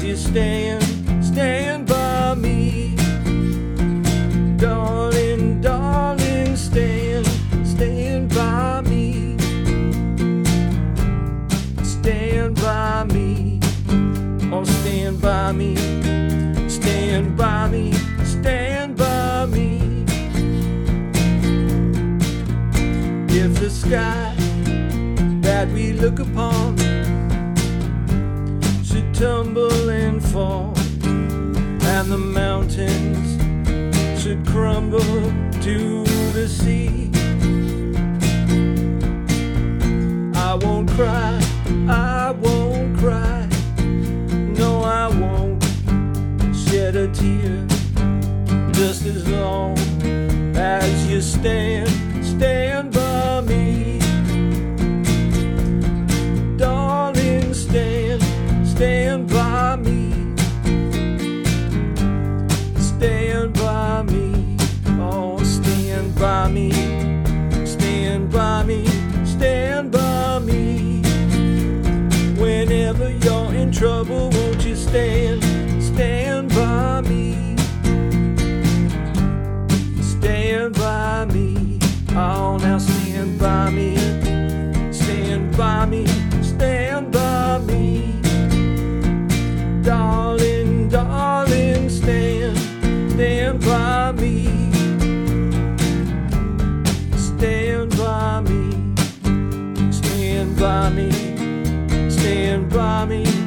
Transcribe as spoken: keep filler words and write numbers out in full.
as you stand, stand by me. Darling, darling, stand, stand by me. Stand by me, oh stand by me, stand by me, stand by me. If the sky that we look upon should tumble and fall, and the mountains should crumble to the sea, I won't cry, I won't cry, no I won't shed a tear, just as long as you stand, stand by me. Darling, stand, stand by me. Stand by me, oh stand by me. Stand by me, stand by me. Whenever you're in trouble, won't you stand, stand by me. Stand by me, oh now stand by me. Stand by me, stand by me. Darling, darling, stand, stand by me. Stand by me, stand by me, stand by me.